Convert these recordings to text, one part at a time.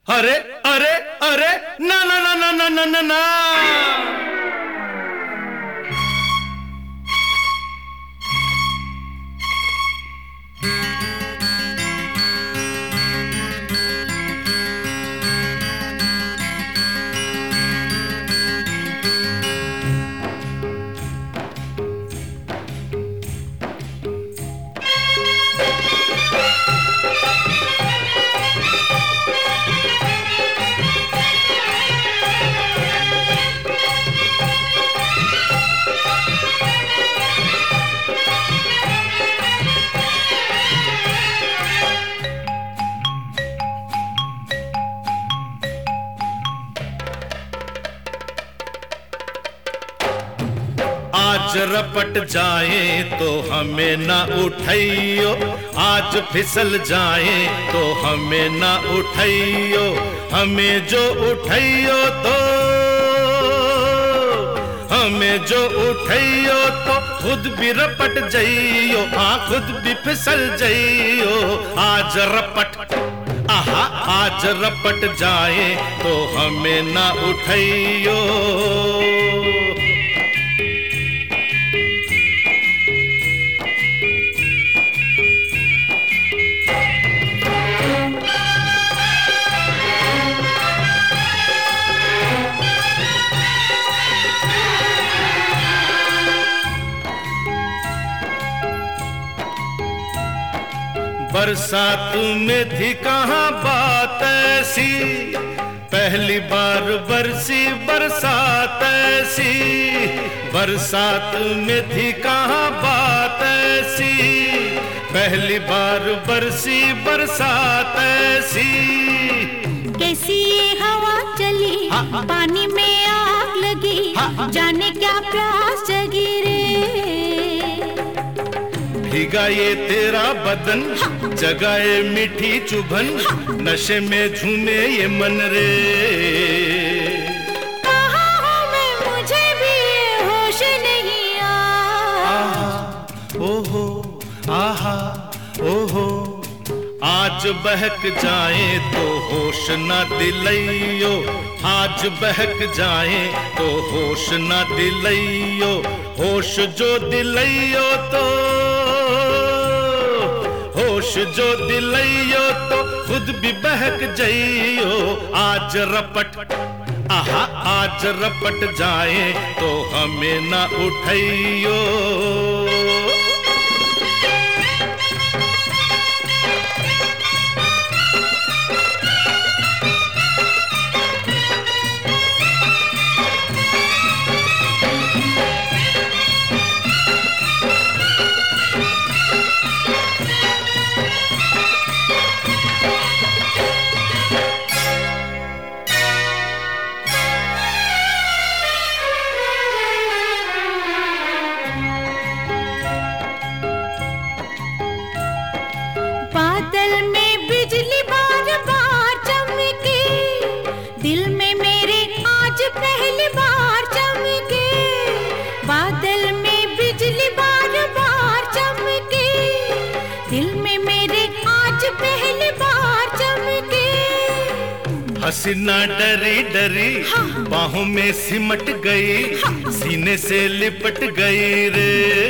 अरे अरे अरे ना ना ना ना ना ना ना ना। आज रपट जाए तो हमें ना उठाइयो, आज फिसल जाए तो हमें ना उठाइयो। हमें जो उठाइयो तो हमें जो उठाइयो तो खुद भी रपट जाइयो, हाँ खुद भी फिसल जाइयो। आज रपट आहा आज रपट जाए तो हमें ना उठाइयो। बरसात में थी कहाँ बात ऐसी, पहली बार बरसी बरसात ऐसी। बरसात में थी कहाँ बात ऐसी, पहली बार बरसी बरसात ऐसी। कैसी ये हवा चली, पानी में आग लगी, जाने क्या प्यास जगी रे। भीगा ये तेरा बदन, जगाए मीठी चुभन, नशे में झूमे ये मन रे। कहाँ हूँ मैं, मुझे भी ये होश नहीं आहा ओहो आहा ओहो। आज बहक जाए तो होश न दिलाइयो, आज बहक जाए तो होश न दिलाइयो। होश जो दिलाइयो तो होश जो दिलाइयो तो खुद भी बहक जाइयो। आज रपट आहा आज रपट जाए तो हमें ना उठाइयो। बादल में बिजली बार बार चमके, दिल में मेरे आज पहली बार चमके। बादल में बिजली बार बार चमके, दिल में मेरे आज पहली बार चमके। हसीना डरी डरी बाहों में सिमट गई, सीने से लिपट गई रे।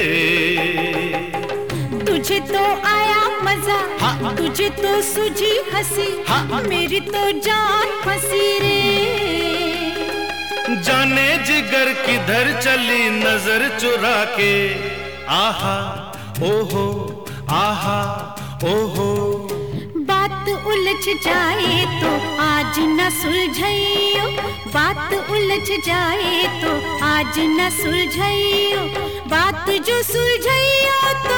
तुझे तो आया मजा, तुझे तो सूझी हंसी, मेरी तो जान फंसी रे। जाने जिगर किधर चली नजर चुरा के, आहा ओहो आहा ओहो। बात उलझ जाए तो आज न सुलझाइयो, बात उलझ जाए तो आज न सुलझाइयो। बात जो सुलझाइयो तो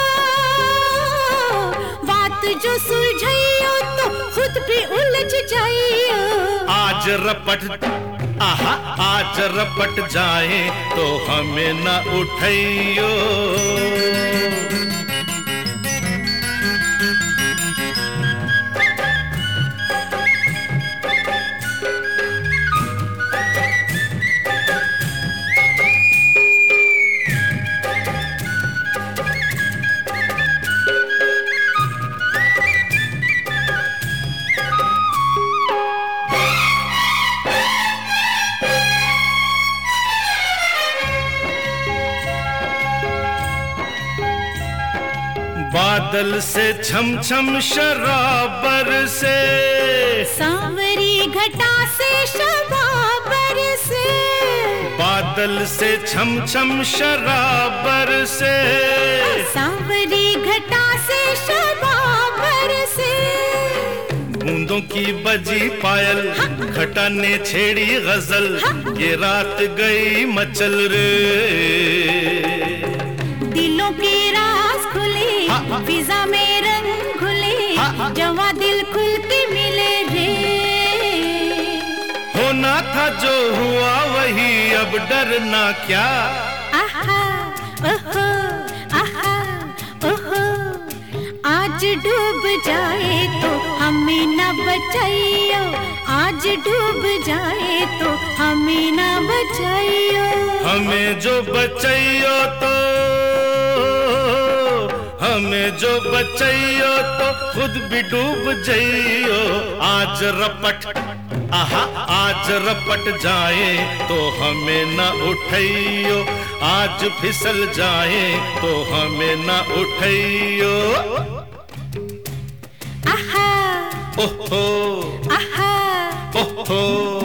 जो सुलझाइयो तो खुद भी उलझ जाइयो। आज रपट आहा आज रपट जाए तो हमें ना उठाइयो। बादल से छम छम शराबर से, सांवरी घटा से शबाबर से, बादल से छम छम शराबर से, सांवरी घटा से शबाबर से। बूंदों की बजी पायल, घटा ने छेड़ी गजल, ये रात गई मचल रे। दिलों की राज खुले, फिजा में रंग घुले, जवा दिल खुल के मिले रे। होना था जो हुआ वही, अब डरना क्या। आहा ओहो, आहा ओहो, आज डूब जाए तो हमें न बचाइयो, आज डूब जाए तो हमें न बचाइयो। हमें जो बचाइयो तो, हमें जो बचाइयो तो खुद भी डूब जाइयो। आज रपट, आहा आज रपट जाए तो हमें न उठाइयो, आज फिसल जाए तो हमें न उठाइयो। आहा ओहो आहा ओहो